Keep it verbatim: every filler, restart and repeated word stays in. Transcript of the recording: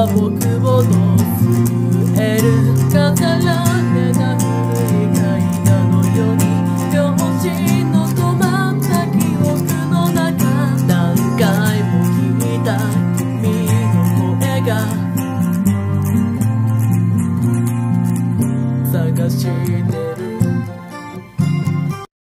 は僕を救える飾られた古い階段のように両親の止まった記憶の中何回も聞いた君の声が探して